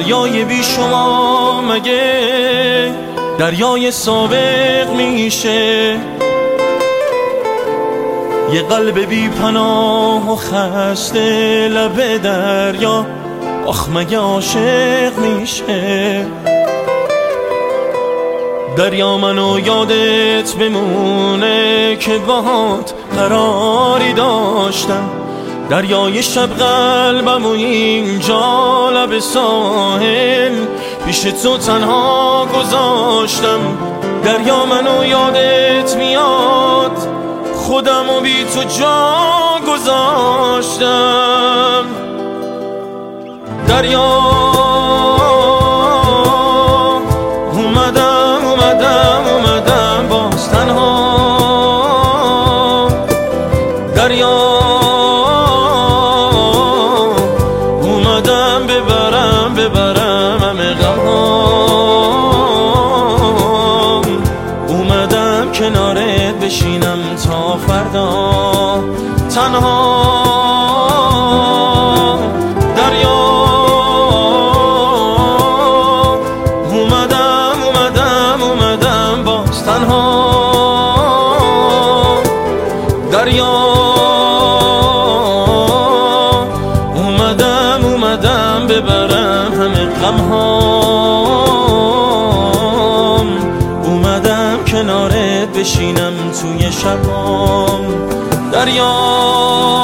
دریای بی شما مگه دریای سابق میشه؟ یه قلب بی پناه و خسته لب دریا آخ مگه عاشق میشه؟ دریا منو یادت بمونه که باهات قراری داشتم، دریای شب قلبم و اینجا لب ساحل پیش تو تنها گذاشتم. دریا منو یادت میاد خودم و بی تو جا گذاشتم. دریا اومدم باز تنها. دریا اومدم ببرم همه غمام، اومدم کنارت بشینم تا فردا تنها. دریا اومدم باز تنها. دریا اومدم ببرم همه غمهام، اومدم کنارت بشینم توی شبام. دریا